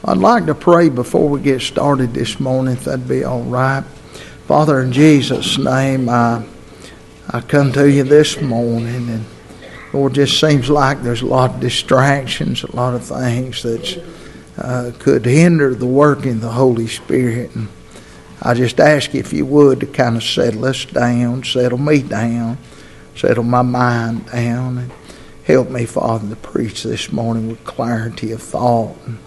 I'd like to pray before we get started this morning, if that'd be all right. Father, in Jesus' name, I come to you this morning, and Lord, it just seems like there's a lot of distractions, a lot of things that could hinder the working of the Holy Spirit. And I just ask you, if you would, to kind of settle us down, settle me down, settle my mind down, and help me, Father, to preach this morning with clarity of thought and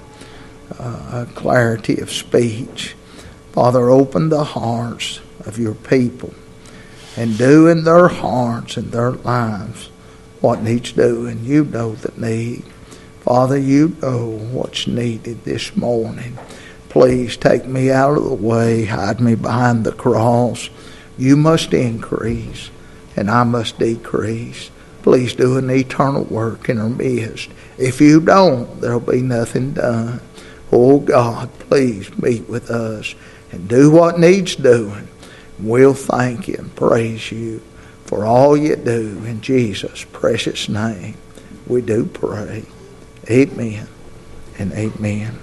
clarity of speech. Father, open the hearts of your people and do in their hearts and their lives what needs doing. You know the need. Father, you know what's needed this morning. Please take me out of the way. Hide me behind the cross. You must increase and I must decrease. Please do an eternal work in our midst. If you don't, there'll be nothing done. Oh God, please meet with us and do what needs doing. We'll thank you and praise you for all you do. In Jesus' precious name, we do pray. Amen and amen.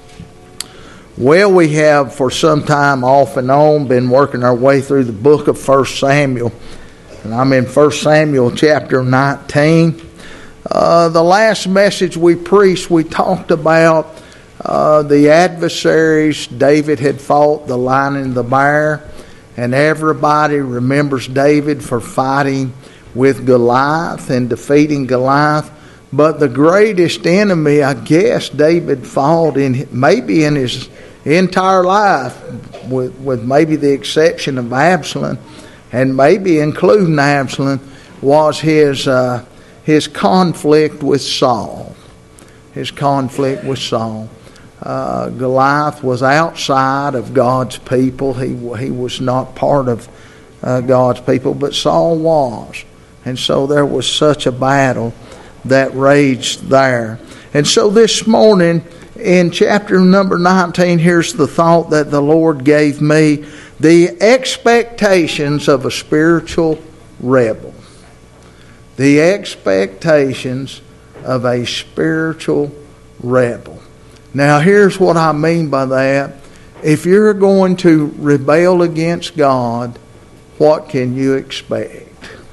Well, we have for some time off and on been working our way through the book of 1 Samuel. And I'm in 1 Samuel chapter 19. The last message we preached, we talked about the adversaries David had fought, the lion and the bear. And everybody remembers David for fighting with Goliath and defeating Goliath. But the greatest enemy, I guess, David fought maybe in his entire life, with maybe the exception of Absalom, and maybe including Absalom, was his conflict with Saul. His conflict with Saul. Goliath was outside of God's people. He was not part of God's people, but Saul was. And so there was such a battle that raged there. And so this morning in chapter number 19, here's the thought that the Lord gave me: the expectations of a spiritual rebel. The expectations of a spiritual rebel. Now, here's what I mean by that. If you're going to rebel against God, what can you expect?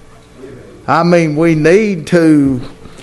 I mean, we need to.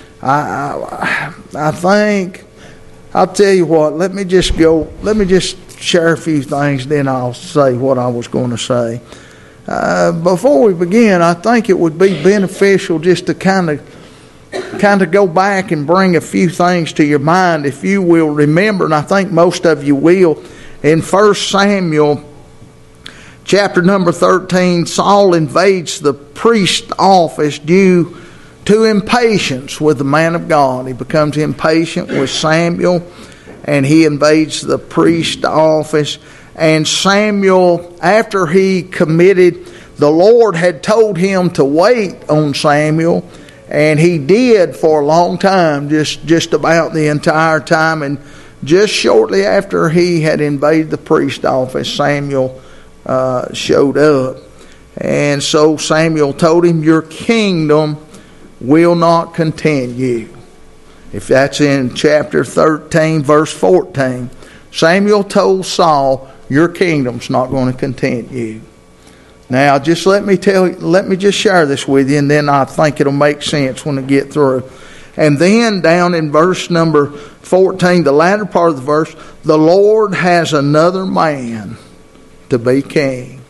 I think, I'll tell you what, let me just share a few things, then I'll say what I was going to say. Before we begin, I think it would be beneficial just to kind of go back and bring a few things to your mind, if you will remember, and I think most of you will. In 1 Samuel chapter number 13, Saul invades the priest office due to impatience with the man of God. He becomes impatient with Samuel, and he invades the priest office. And Samuel, after he committed, the Lord had told him to wait on Samuel, and he did for a long time, just about the entire time. And just shortly after he had invaded the priest office, Samuel showed up. And so Samuel told him, "Your kingdom will not continue." If that's in chapter 13, verse 14. Samuel told Saul, "Your kingdom's not going to continue." Now, just let me just share this with you, and then I think it'll make sense when I get through. And then down in verse number 14, the latter part of the verse, "The Lord has another man to be king."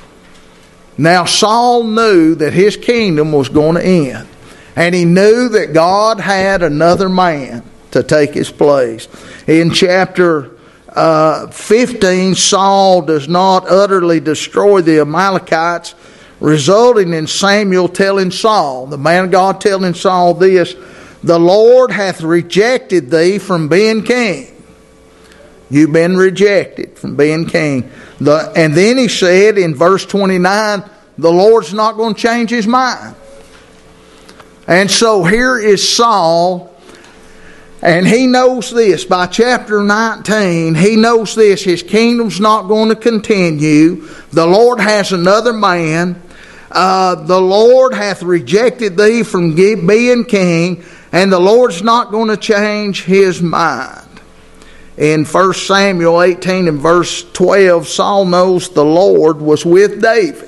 Now, Saul knew that his kingdom was going to end. And he knew that God had another man to take his place. In chapter 15, Saul does not utterly destroy the Amalekites, resulting in Samuel telling Saul, the man of God telling Saul this: "The Lord hath rejected thee from being king." You've been rejected from being king. And then he said in verse 29, the Lord's not going to change his mind. And so here is Saul, and he knows this. By chapter 19, he knows this: his kingdom's not going to continue. The Lord has another man. The Lord hath rejected thee from being king, and the Lord's not going to change his mind. In 1 Samuel 18 and verse 12, Saul knows the Lord was with David.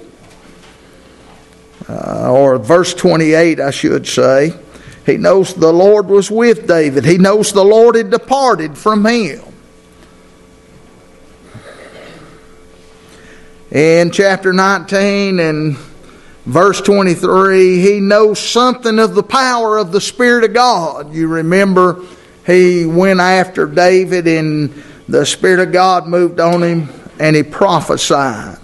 Or verse 28, I should say. He knows the Lord was with David. He knows the Lord had departed from him. In chapter 19 and verse 23, he knows something of the power of the Spirit of God. You remember he went after David and the Spirit of God moved on him and he prophesied.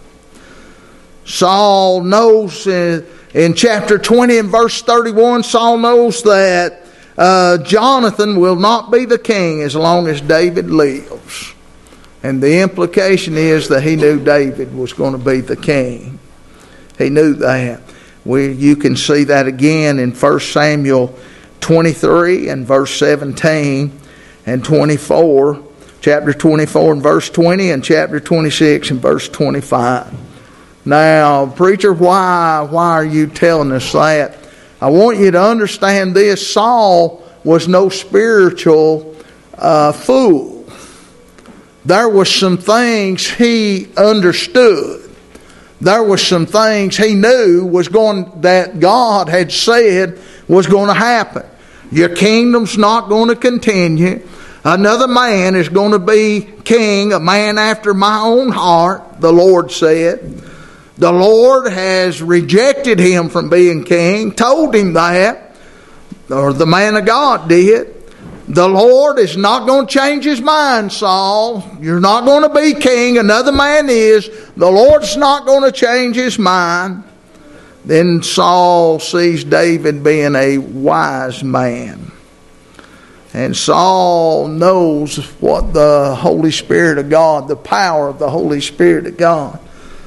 Saul knows in chapter 20 and verse 31, Saul knows that Jonathan will not be the king as long as David lives. And the implication is that he knew David was going to be the king. He knew that. You can see that again in 1 Samuel 23 and verse 17 and 24. Chapter 24 and verse 20 and chapter 26 and verse 25. Now, preacher, why are you telling us that? I want you to understand this. Saul was no spiritual fool. There were some things he understood. There were some things he knew that God had said was going to happen. Your kingdom's not going to continue. Another man is going to be king, a man after my own heart, the Lord said. The Lord has rejected him from being king, told him that, or the man of God did. The Lord is not going to change his mind, Saul. You're not going to be king. Another man is. The Lord's not going to change his mind. Then Saul sees David being a wise man. And Saul knows what the Holy Spirit of God, the power of the Holy Spirit of God.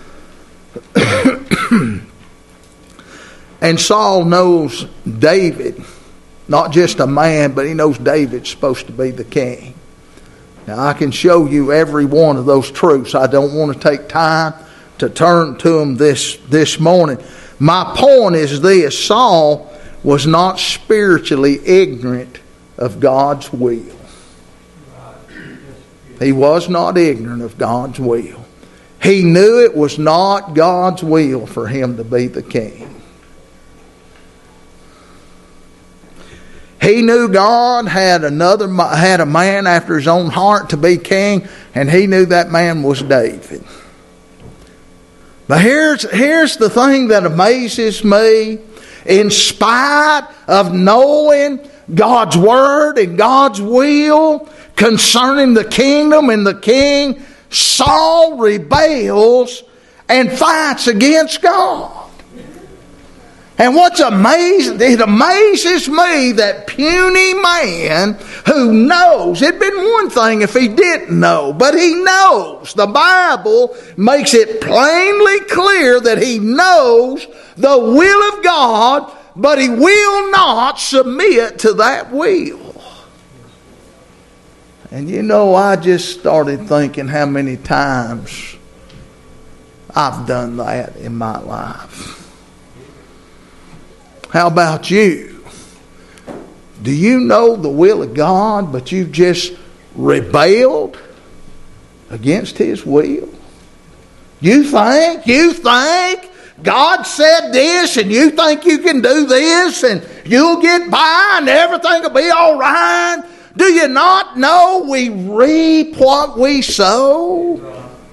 And Saul knows David. Not just a man, but he knows David's supposed to be the king. Now, I can show you every one of those truths. I don't want to take time to turn to them this morning. My point is this. Saul was not spiritually ignorant of God's will. He was not ignorant of God's will. He knew it was not God's will for him to be the king. He knew God had a man after his own heart to be king, and he knew that man was David. But here's the thing that amazes me. In spite of knowing God's word and God's will concerning the kingdom and the king, Saul rebels and fights against God. And what's amazing, it amazes me that puny man who knows. It'd been one thing if he didn't know, but he knows. The Bible makes it plainly clear that he knows the will of God, but he will not submit to that will. And you know, I just started thinking how many times I've done that in my life. How about you? Do you know the will of God, but you've just rebelled against His will? You think God said this, and you think you can do this, and you'll get by, and everything will be all right? Do you not know we reap what we sow?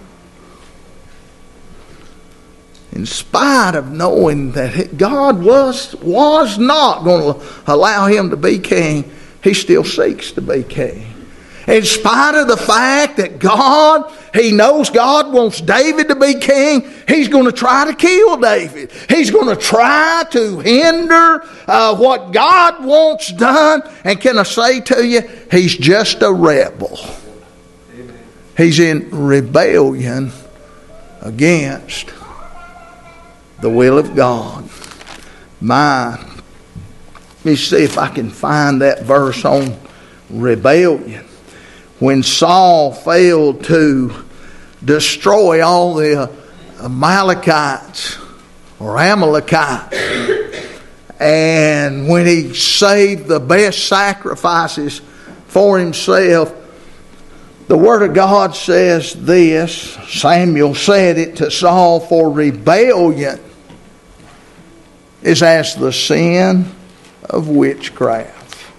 In spite of knowing that God was not going to allow him to be king, he still seeks to be king. In spite of the fact that he knows God wants David to be king, he's going to try to kill David. He's going to try to hinder what God wants done. And can I say to you, he's just a rebel. He's in rebellion against the will of God. Let me see if I can find that verse on rebellion. When Saul failed to destroy all the Amalekites or Amalekites, and when he saved the best sacrifices for himself, The Word of God says this. Samuel said it to Saul, for rebellion is as the sin of witchcraft.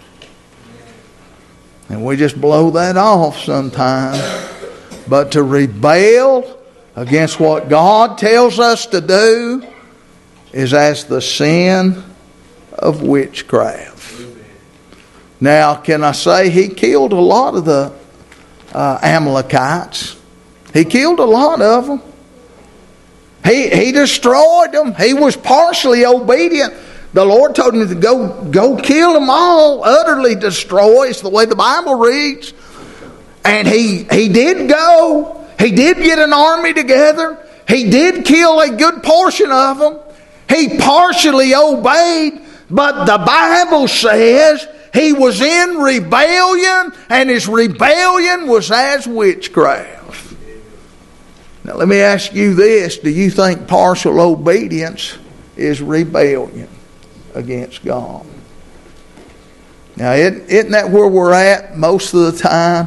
And we just blow that off sometimes. But to rebel against what God tells us to do is as the sin of witchcraft. Now, can I say he killed a lot of the Amalekites? He killed a lot of them. He destroyed them. He was partially obedient. The Lord told him to go kill them all, utterly destroy. It's the way the Bible reads. And he did go. He did get an army together. He did kill a good portion of them. He partially obeyed. But the Bible says he was in rebellion, and his rebellion was as witchcraft. Now let me ask you this. Do you think partial obedience is rebellion against God? Now isn't that where we're at most of the time?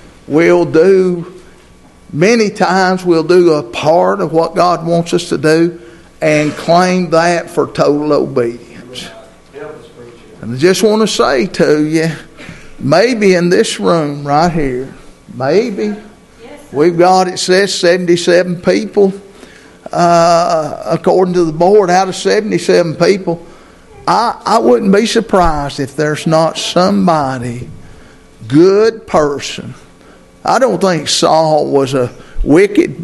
Many times we'll do a part of what God wants us to do and claim that for total obedience. And I just want to say to you, maybe in this room right here, maybe we've got, it says 77 people according to the board. Out of 77 people, I wouldn't be surprised if there's not somebody, good person. I don't think Saul was a wicked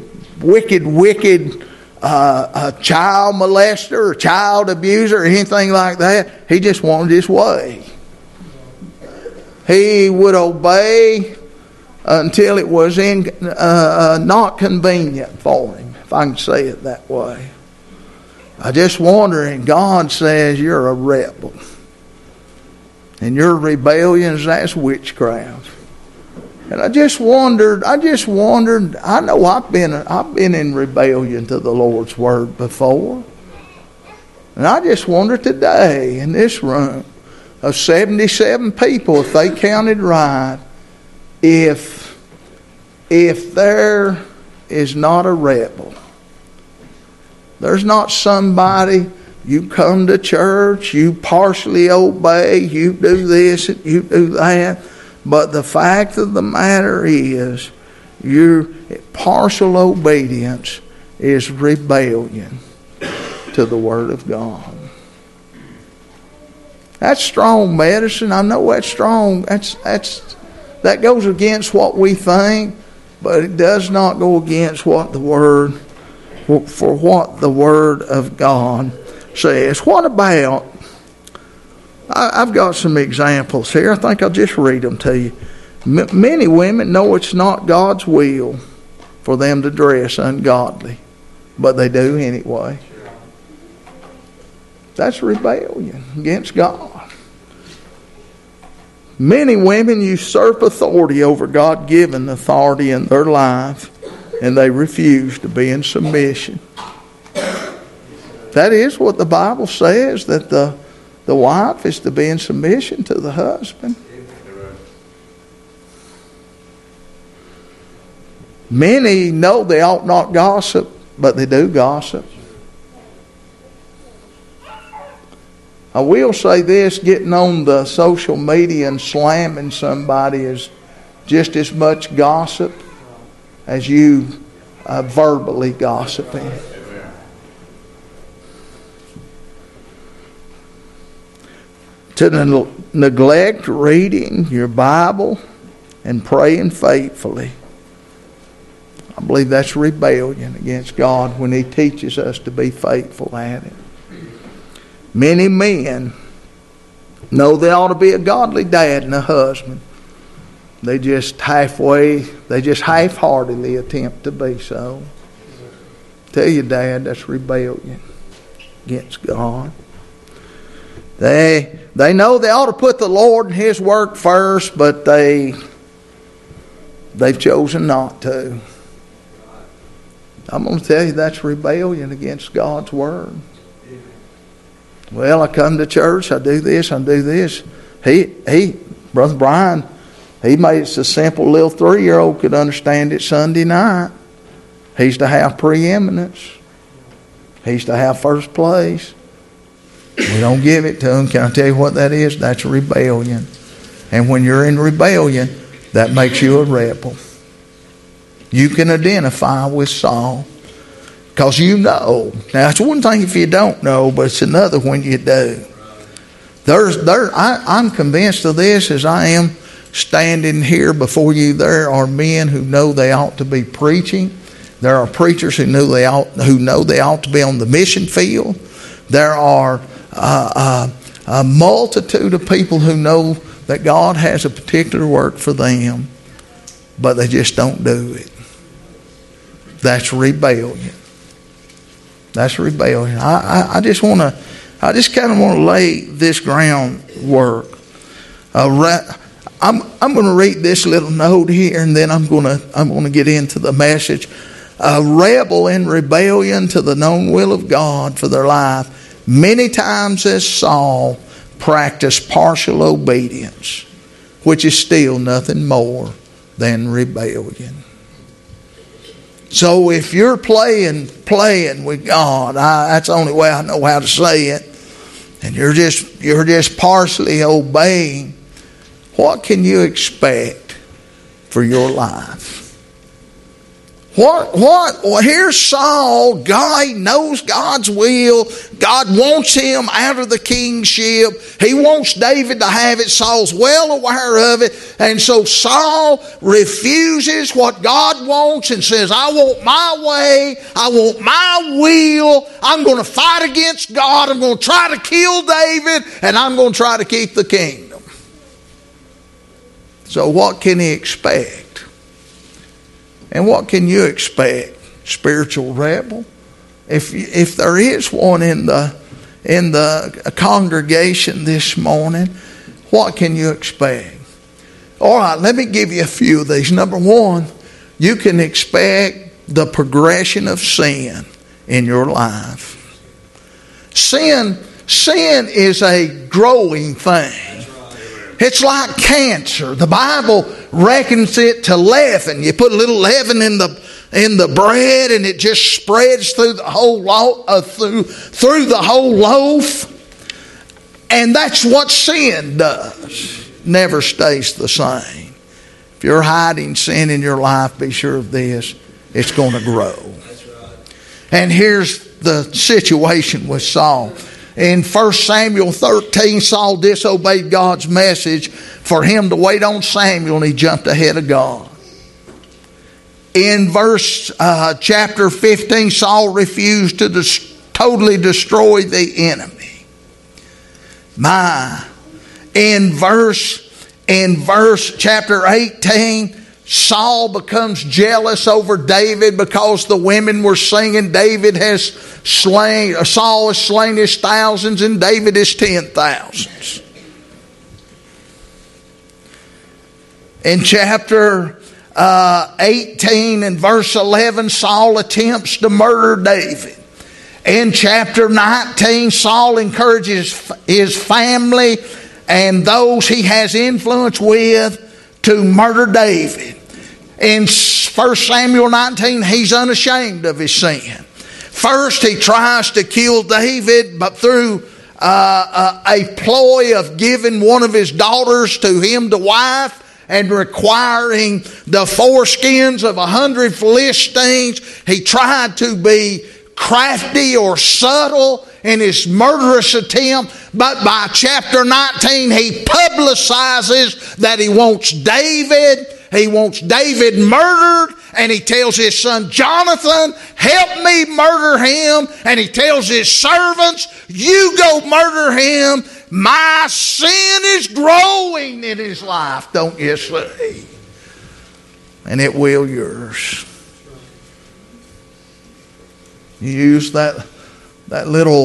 a child molester or child abuser or anything like that. He just wanted his way. He would obey until it was not convenient for him, if I can say it that way. I just wonder, and God says you're a rebel, and your rebellion is as witchcraft. And I just wondered, I know I've been in rebellion to the Lord's Word before. And I just wonder today in this room of 77 people, if they counted right, if there is not a rebel, there's not somebody, you come to church, you partially obey, you do this and you do that. But the fact of the matter is, your partial obedience is rebellion to the Word of God. That's strong medicine. I know that's strong. That goes against what we think, but it does not go against what the Word, for what the Word of God says. What about, I've got some examples here. I think I'll just read them to you. Many women know it's not God's will for them to dress ungodly, but they do anyway. That's rebellion against God. Many women usurp authority over God-given authority in their life, and they refuse to be in submission. That is what the Bible says, that the wife is to be in submission to the husband. Many know they ought not gossip, but they do gossip. I will say this, getting on the social media and slamming somebody is just as much gossip as you verbally gossiping. To neglect reading your Bible and praying faithfully. I believe that's rebellion against God when He teaches us to be faithful at it. Many men know they ought to be a godly dad and a husband. They just half-heartedly attempt to be so. Tell your dad that's rebellion against God. They know they ought to put the Lord and His work first, but they've chosen not to. I'm going to tell you that's rebellion against God's Word. Well, I come to church, I do this, I do this. Brother Brian He made it so simple little 3-year-old could understand it Sunday night. He's to have preeminence. He's to have first place. We don't give it to him. Can I tell you what that is? That's rebellion. And when you're in rebellion, that makes you a rebel. You can identify with Saul because you know. Now, it's one thing if you don't know, but it's another when you do. I'm convinced of this as I am standing here before you. There are men who know they ought to be preaching. There are preachers who know they ought to be on the mission field. There are a multitude of people who know that God has a particular work for them, but they just don't do it. That's rebellion. That's rebellion. I just kind of want to lay this groundwork. I'm going to read this little note here, and then I'm going to get into the message. A rebel in rebellion to the known will of God for their life, many times as Saul, practiced partial obedience, which is still nothing more than rebellion. So if you're playing with God, that's the only way I know how to say it, and you're just partially obeying, what can you expect for your life? Well, here's Saul. God knows God's will. God wants him out of the kingship. He wants David to have it. Saul's well aware of it. And so Saul refuses what God wants and says, I want my way. I want my will. I'm going to fight against God. I'm going to try to kill David. And I'm going to try to keep the kingdom. So what can he expect? And what can you expect, spiritual rebel? If there is one in the congregation this morning, what can you expect? All right, let me give you a few of these. Number one, you can expect the progression of sin in your life. Sin is a growing thing. It's like cancer. The Bible reckons it to leaven. You put a little leaven in the bread, and it just spreads through the whole through the whole loaf. And that's what sin does. Never stays the same. If you're hiding sin in your life, be sure of this: it's going to grow. And here's the situation with Saul. In 1 Samuel 13, Saul disobeyed God's message for him to wait on Samuel, and he jumped ahead of God. In chapter 15, Saul refused to totally destroy the enemy. In chapter 18, Saul becomes jealous over David because the women were singing, Saul has slain his thousands and David his 10,000s. In chapter 18 and verse 11, Saul attempts to murder David. In chapter 19, Saul encourages his family and those he has influence with to murder David. In 1 Samuel 19, he's unashamed of his sin. First, he tries to kill David, but through a ploy of giving one of his daughters to him to wife and requiring the foreskins of 100 Philistines, he tried to be crafty or subtle in his murderous attempt. But by chapter 19, he publicizes that he wants David. He wants David murdered, and he tells his son Jonathan, help me murder him. And he tells his servants, you go murder him. My sin is growing in his life, don't you see? And it will yours. You use that little,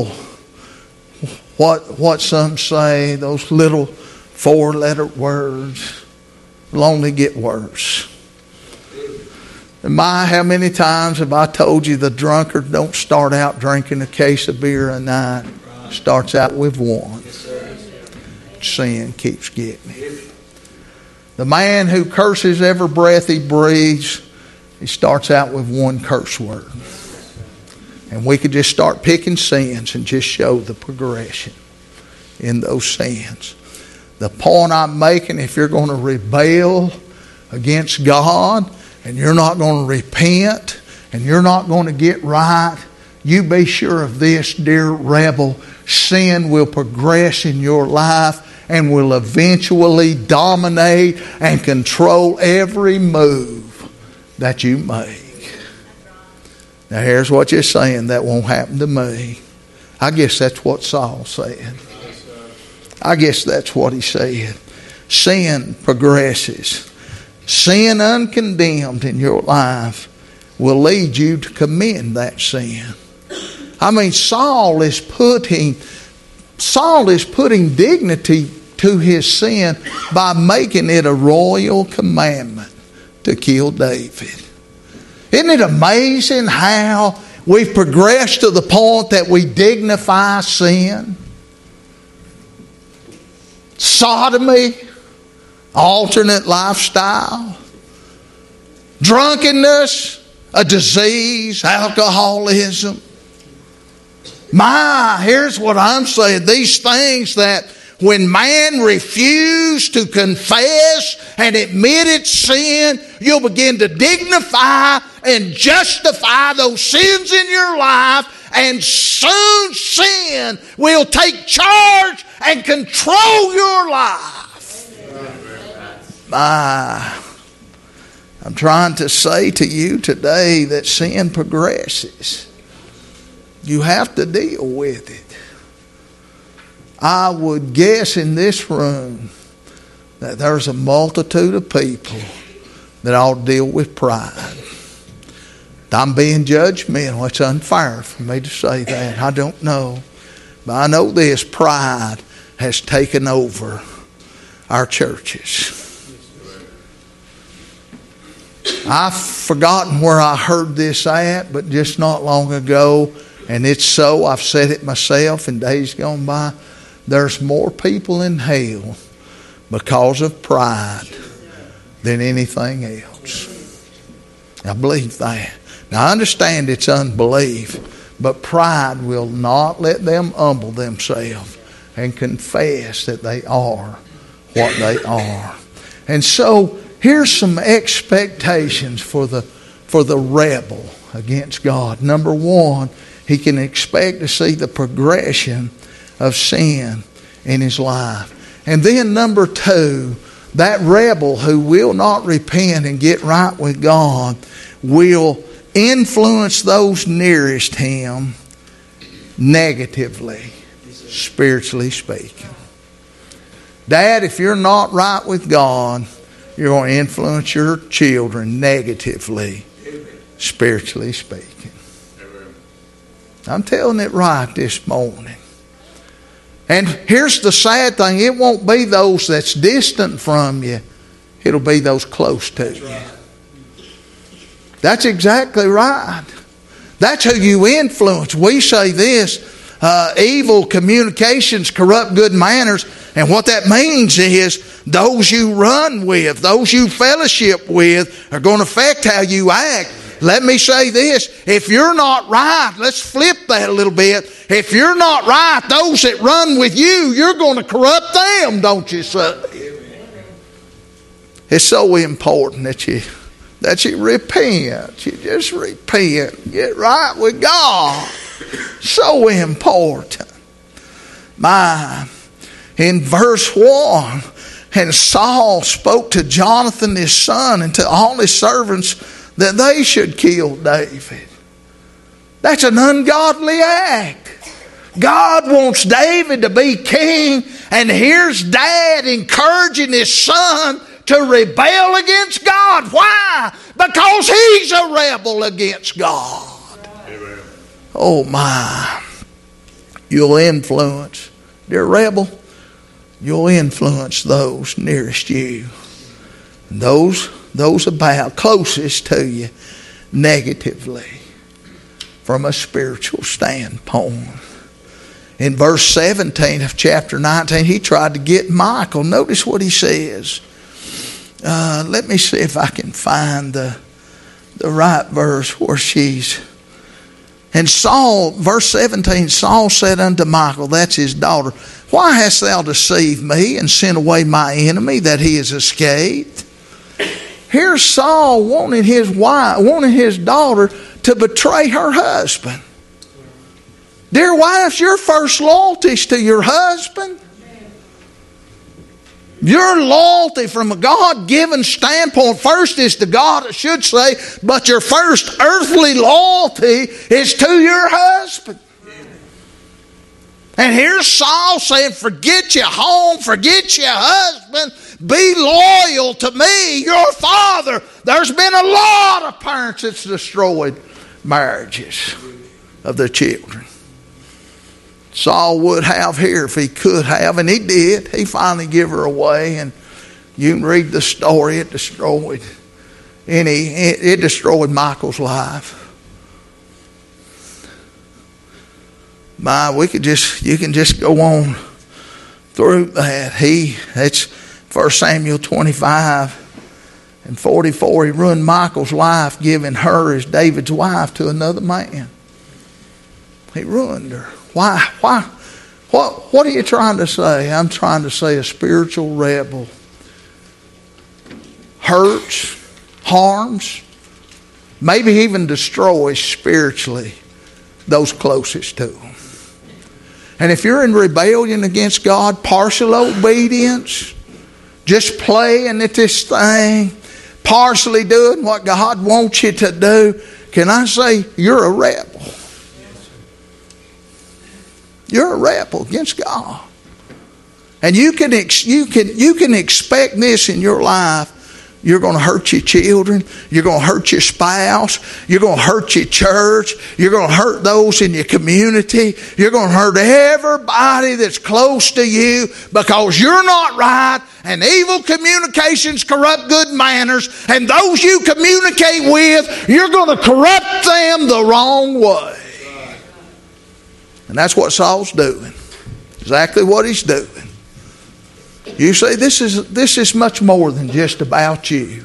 what some say, those little 4-letter words will only get worse. And how many times have I told you the drunkard don't start out drinking a case of beer a night. Starts out with one. Sin keeps getting him. The man who curses every breath he breathes, he starts out with one curse word. And we could just start picking sins and just show the progression in those sins. The point I'm making, if you're going to rebel against God and you're not going to repent and you're not going to get right, you be sure of this, dear rebel, sin will progress in your life and will eventually dominate and control every move that you make. Now here's what you're saying, that won't happen to me. I guess that's what Saul said. I guess that's what he said. Sin progresses. Sin uncondemned in your life will lead you to commit that sin. I mean, Saul is putting dignity to his sin by making it a royal commandment to kill David. Isn't it amazing how we've progressed to the point that we dignify sin? Sodomy, alternate lifestyle, drunkenness, a disease, alcoholism. Here's what I'm saying. These things that when man refused to confess and admit its sin, you'll begin to dignify and justify those sins in your life, and soon sin will take charge and control your life. I'm trying to say to you today that sin progresses. You have to deal with it. I would guess in this room that there's a multitude of people that all deal with pride. I'm being judgmental. It's unfair for me to say that. I don't know. But I know this, pride has taken over our churches. I've forgotten where I heard this at, but just not long ago, and it's so, I've said it myself in days gone by, there's more people in hell because of pride than anything else. I believe that. Now I understand it's unbelief, but pride will not let them humble themselves and confess that they are what they are. And so here's some expectations for the rebel against God. Number one, he can expect to see the progression of sin in his life. And then number two, that rebel who will not repent and get right with God will influence those nearest him negatively, spiritually speaking. Dad, if you're not right with God, you're going to influence your children negatively, spiritually speaking. I'm telling it right this morning. And here's the sad thing. It won't be those that's distant from you. It'll be those close to you. That's exactly right. That's who you influence. We say this, evil communications corrupt good manners. And what that means is those you run with, those you fellowship with are going to affect how you act. Let me say this, if you're not right, let's flip that a little bit. If you're not right, those that run with you, you're going to corrupt them, don't you say? It's so important that you repent. You just repent. Get right with God. So important. In verse 1, and Saul spoke to Jonathan his son and to all his servants that they should kill David. That's an ungodly act. God wants David to be king, and here's dad encouraging his son to rebel against God. Why? Because he's a rebel against God. Amen. Oh my. You'll influence, dear rebel, you'll influence those nearest you. And those about closest to you negatively from a spiritual standpoint. In verse 17 of chapter 19, he tried to get Michael. Notice what he says. Let me see if I can find the right verse where she's. And Saul, verse 17, Saul said unto Michal, that's his daughter, why hast thou deceived me and sent away my enemy that he has escaped? Here's Saul wanting his wife, wanting his daughter to betray her husband. Dear wives, your first loyalty is to your husband. Your loyalty from a God-given standpoint first is to God, I should say, but your first earthly loyalty is to your husband. And here's Saul saying, forget your home, forget your husband, be loyal to me, your father. There's been a lot of parents that's destroyed marriages of their children. Saul would have here if he could have, and he did. He finally gave her away, and you can read the story. It destroyed Michal's life. You can just go on through that. That's 1 Samuel 25 and 44. He ruined Michal's life, giving her as David's wife to another man. He ruined her. Why? What are you trying to say? I'm trying to say a spiritual rebel hurts, harms, maybe even destroys spiritually those closest to them. And if you're in rebellion against God, partial obedience, just playing at this thing, partially doing what God wants you to do, can I say you're a rebel? You're a rebel against God. And you can expect this in your life. You're going to hurt your children. You're going to hurt your spouse. You're going to hurt your church. You're going to hurt those in your community. You're going to hurt everybody that's close to you because you're not right. And evil communications corrupt good manners. And those you communicate with, you're going to corrupt them the wrong way. And that's what Saul's doing. Exactly what he's doing. You say this is much more than just about you.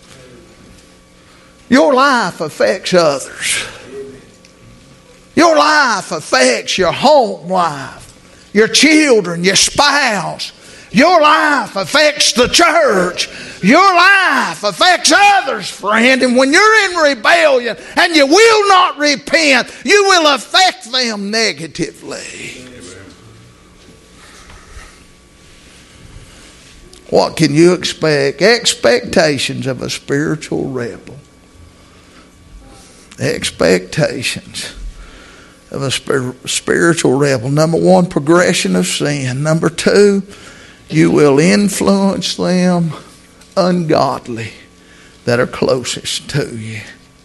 Your life affects others. Your life affects your home life, your children, your spouse. Your life affects the church. Your life affects others, friend. And when you're in rebellion and you will not repent, you will affect them negatively. What can you expect? Expectations of a spiritual rebel. Expectations of a spiritual rebel. Number one, progression of sin. Number two, you will influence them ungodly that are closest to you.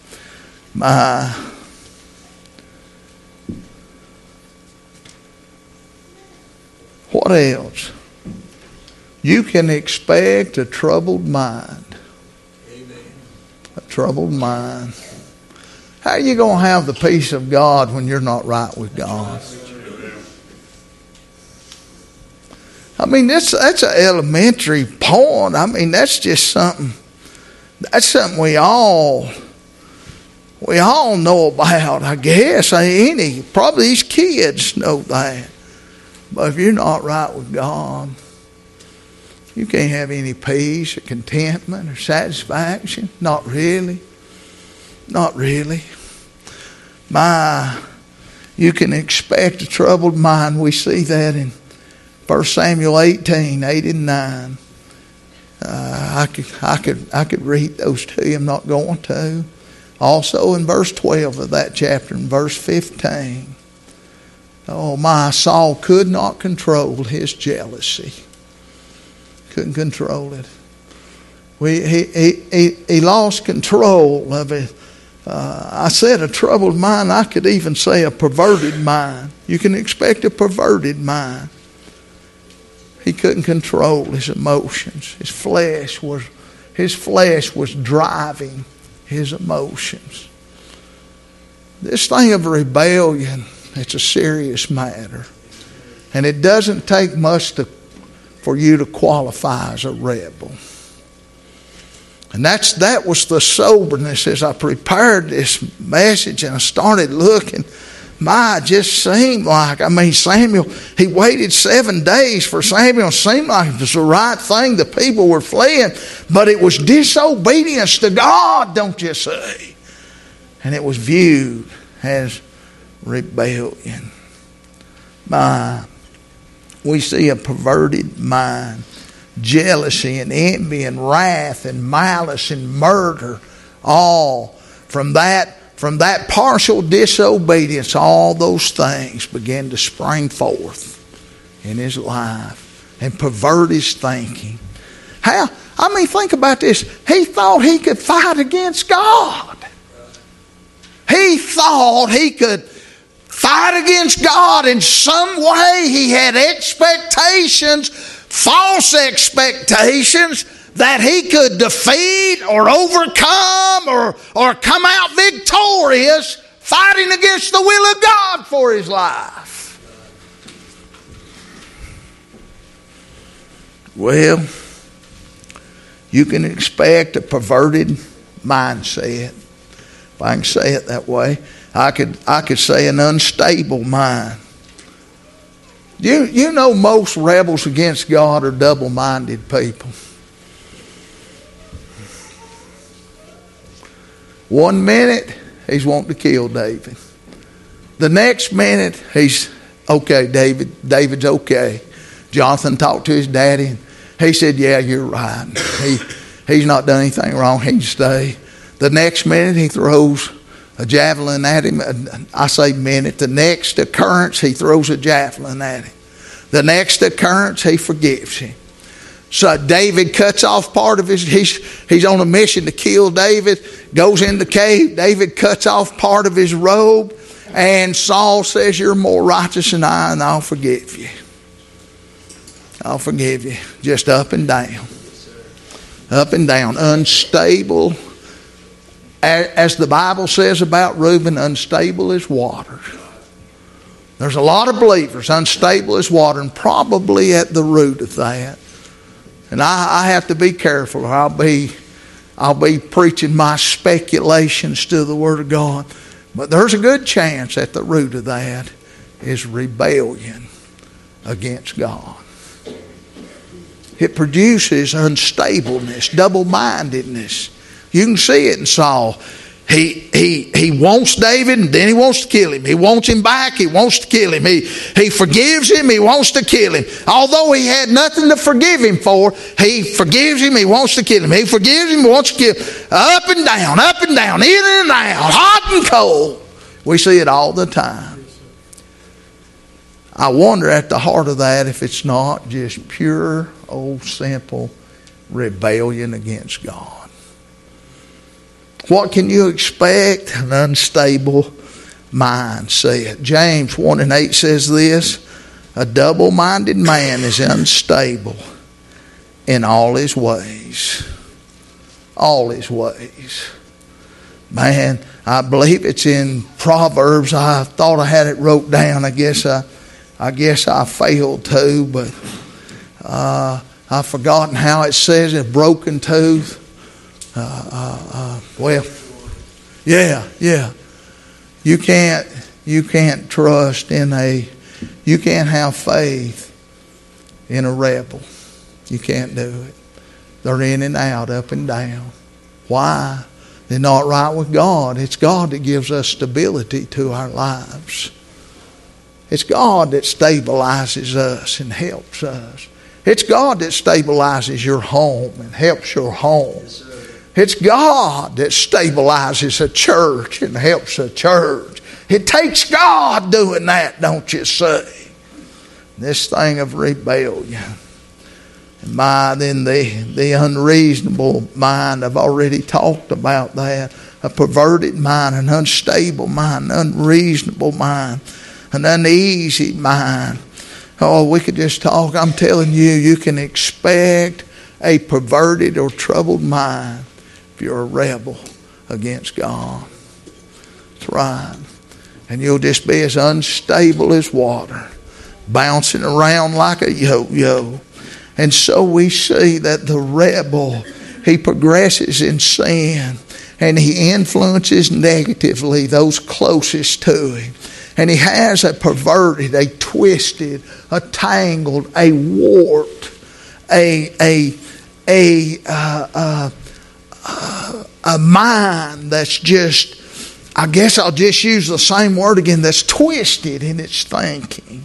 What else? You can expect a troubled mind. Amen. A troubled mind. How are you going to have the peace of God when you're not right with God? I mean, that's an elementary point. I mean, that's just something. That's something we all know about, I guess. Probably these kids know that. But if you're not right with God, you can't have any peace or contentment or satisfaction. Not really. Not really. You can expect a troubled mind. We see that in 1 Samuel 18, 8 and 9. I could read those to you. I'm not going to. Also in verse 12 of that chapter, in verse 15. Saul could not control his jealousy. Couldn't control it. He lost control of it. I said a troubled mind. I could even say a perverted mind. You can expect a perverted mind. He couldn't control his emotions. His flesh was driving his emotions. This thing of rebellion, it's a serious matter. And it doesn't take much for you to qualify as a rebel. And that was the soberness as I prepared this message and I started looking. It just seemed like, Samuel, he waited 7 days for Samuel. It seemed like it was the right thing. The people were fleeing, but it was disobedience to God, don't you see? And it was viewed as rebellion. We see a perverted mind, jealousy and envy and wrath and malice and murder, all from that partial disobedience, all those things began to spring forth in his life and pervert his thinking. Think about this. He thought he could fight against God. He thought he could fight against God in some way. He had expectations, false expectations, that he could defeat or overcome or come out victorious fighting against the will of God for his life. Well, you can expect a perverted mindset. If I can say it that way, I could say an unstable mind. You know most rebels against God are double-minded people. 1 minute, he's wanting to kill David. The next minute, he's okay, David's okay. Jonathan talked to his daddy, and he said, yeah, you're right. He's not done anything wrong. He can stay. The next minute, he throws a javelin at him. I say minute. The next occurrence, he throws a javelin at him. The next occurrence, he forgives him. So David cuts off part of he's on a mission to kill David, goes in the cave. David cuts off part of his robe, and Saul says, you're more righteous than I, and I'll forgive you. I'll forgive you. Just up and down. Up and down. Unstable. As the Bible says about Reuben, unstable as water. There's a lot of believers unstable as water, and probably at the root of that. And I have to be careful. I'll be preaching my speculations to the Word of God. But there's a good chance at the root of that is rebellion against God. It produces unstableness, double-mindedness. You can see it in Saul. He wants David, and then he wants to kill him. He wants him back. He wants to kill him. He forgives him. He wants to kill him. Although he had nothing to forgive him for, he forgives him. He wants to kill him. He forgives him. He wants to kill him. Up and down, in and out, hot and cold. We see it all the time. I wonder at the heart of that if it's not just pure, old, simple rebellion against God. What can you expect? An unstable mindset. James 1:8 says this, a double-minded man is unstable in all his ways. All his ways. Man, I believe it's in Proverbs. I thought I had it wrote down. I guess I failed to, but I've forgotten how it says a broken tooth. You can't trust you can't have faith in a rebel. You can't do it. They're in and out, up and down. Why? They're not right with God. It's God that gives us stability to our lives. It's God that stabilizes us and helps us. It's God that stabilizes your home and helps your home. It's God that stabilizes a church and helps a church. It takes God doing that, don't you see? This thing of rebellion. Then the unreasonable mind, I've already talked about that. A perverted mind, an unstable mind, an unreasonable mind, an uneasy mind. Oh, we could just talk. I'm telling you, you can expect a perverted or troubled mind if you're a rebel against God. That's right. And you'll just be as unstable as water, bouncing around like a yo-yo. And so we see that the rebel he progresses in sin, and he influences negatively those closest to him. And he has a perverted, a twisted, a tangled, a warped, a mind that's just, I guess I'll just use the same word again, that's twisted in its thinking.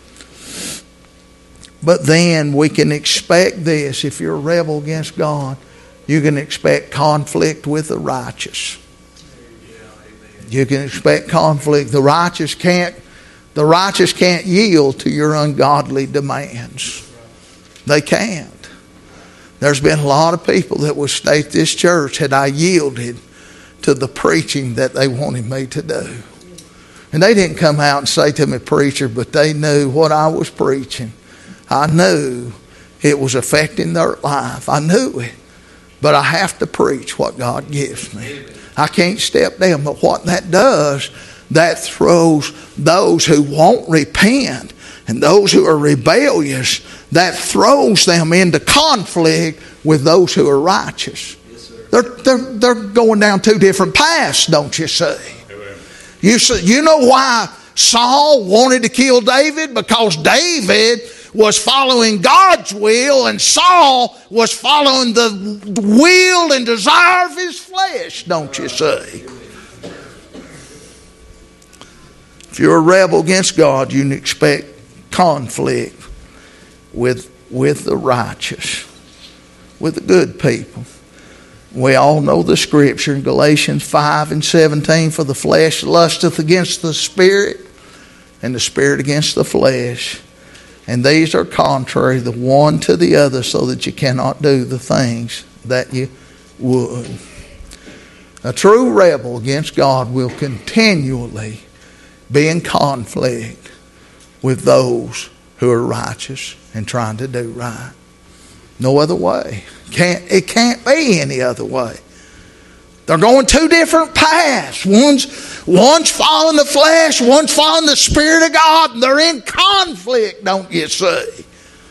But then we can expect this. If you're a rebel against God, you can expect conflict with the righteous. You can expect conflict. The righteous can't yield to your ungodly demands. They can't. There's been a lot of people that would state this church had I yielded to the preaching that they wanted me to do. And they didn't come out and say to me, preacher, but they knew what I was preaching. I knew it was affecting their life. I knew it. But I have to preach what God gives me. I can't step down. But what that does, that throws those who won't repent and those who are rebellious, that throws them into conflict with those who are righteous. They're going down two different paths, don't you see? You know why Saul wanted to kill David? Because David was following God's will and Saul was following the will and desire of his flesh, don't you see? If you're a rebel against God, you can expect conflict with the righteous, with the good people. We all know the scripture in Galatians 5:17, for the flesh lusteth against the spirit, and the spirit against the flesh. And these are contrary the one to the other, so that you cannot do the things that you would. A true rebel against God will continually be in conflict with those who are righteous and trying to do right. No other way. It can't be any other way. They're going two different paths. One's following the flesh, one's following the Spirit of God, and they're in conflict, don't you see?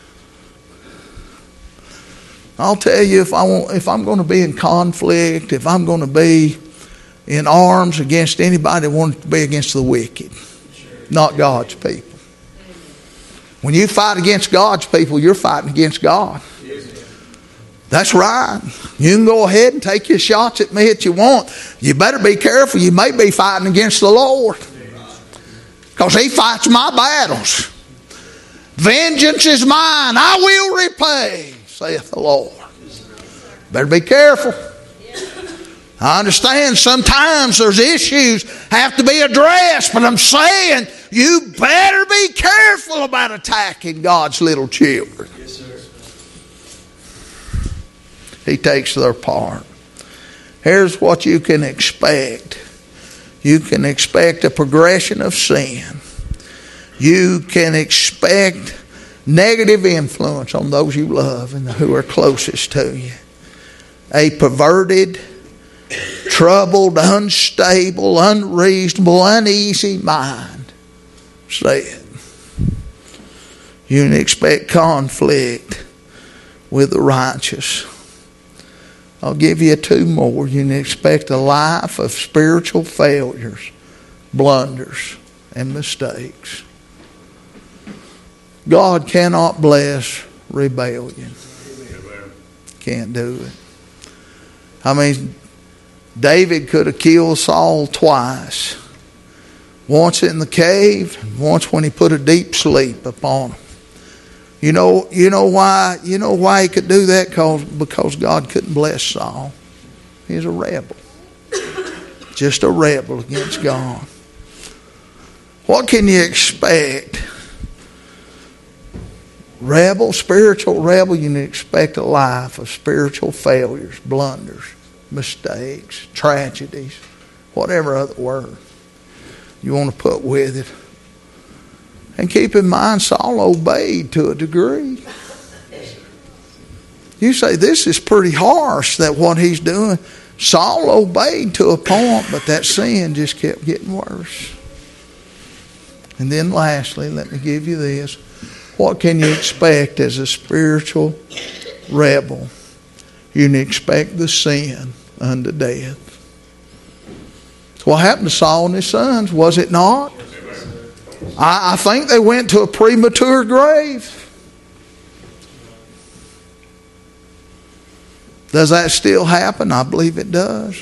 I'll tell you, if I'm going to be in conflict, if I'm going to be in arms against anybody, I want to be against the wicked, not God's people. When you fight against God's people, you're fighting against God. That's right. You can go ahead and take your shots at me that you want. You better be careful. You may be fighting against the Lord, because He fights my battles. Vengeance is mine. I will repay, saith the Lord. Better be careful. I understand sometimes there's issues have to be addressed, but I'm saying you better be careful about attacking God's little children. Yes, sir. He takes their part. Here's what you can expect. You can expect a progression of sin. You can expect negative influence on those you love and who are closest to you. A perverted, troubled, unstable, unreasonable, uneasy mind. Say it. You can expect conflict with the righteous. I'll give you two more. You can expect a life of spiritual failures, blunders, and mistakes. God cannot bless rebellion. Can't do it. I mean, David could have killed Saul twice. Once in the cave, and once when he put a deep sleep upon him. You know why he could do that? Because God couldn't bless Saul. He's a rebel. Just a rebel against God. What can you expect? Spiritual rebel, you can expect a life of spiritual failures, blunders, mistakes, tragedies, whatever other word you want to put with it. And keep in mind, Saul obeyed to a degree. You say, this is pretty harsh, that what he's doing. Saul obeyed to a point, but that sin just kept getting worse. And then lastly, let me give you this. What can you expect as a spiritual rebel? you can expect the sin unto death. What happened to Saul and his sons, was it not? I think they went to a premature grave. Does that still happen? I believe it does.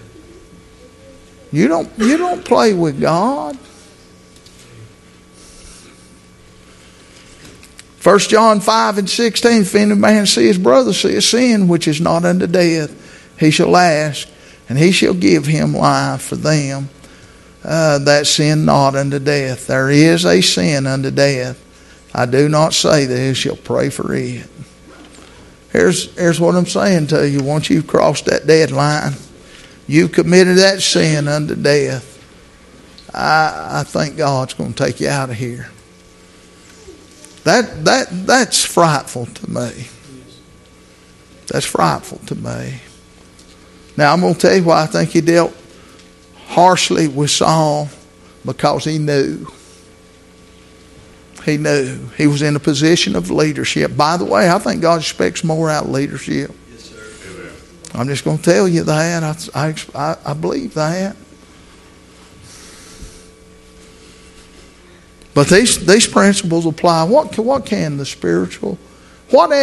You don't play with God. 1 John 5:16, if any man see his brother see a sin which is not unto death, he shall ask, and he shall give him life for them that sin not unto death. There is a sin unto death. I do not say that he shall pray for it. Here's what I'm saying to you. Once you've crossed that deadline, you've committed that sin unto death, I think God's going to take you out of here. That's frightful to me. That's frightful to me. Now, I'm going to tell you why I think he dealt harshly with Saul, because he knew. He knew. He was in a position of leadership. By the way, I think God expects more out of leadership. Yes, sir. I'm just going to tell you that. I believe that. But these principles apply. What can the spiritual? What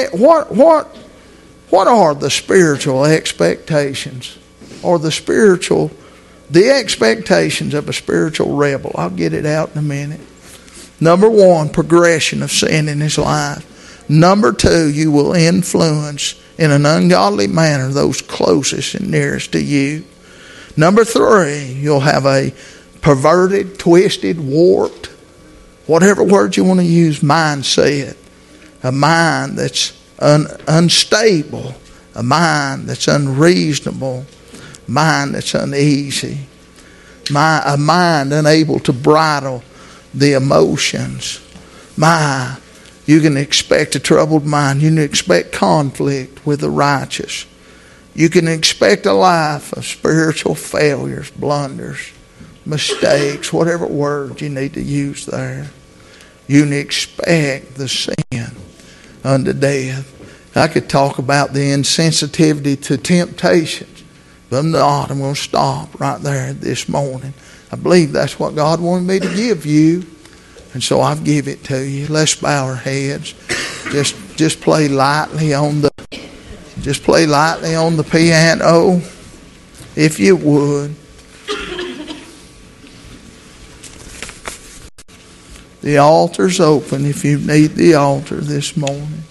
are the spiritual expectations, or the expectations of a spiritual rebel? I'll get it out in a minute. Number one, progression of sin in his life. Number two, you will influence in an ungodly manner those closest and nearest to you. Number three, you'll have a perverted, twisted, warped, whatever word you want to use, mindset. A mind that's unstable. A mind that's unreasonable. A mind that's uneasy. A mind unable to bridle the emotions. You can expect a troubled mind. You can expect conflict with the righteous. You can expect a life of spiritual failures, blunders, mistakes, whatever word you need to use there. You can expect the sin unto death. I could talk about the insensitivity to temptations, but I'm not. I'm going to stop right there this morning. I believe that's what God wanted me to give you, and so I've give it to you. Let's bow our heads. Just play lightly on the piano, if you would. The altar's open if you need the altar this morning.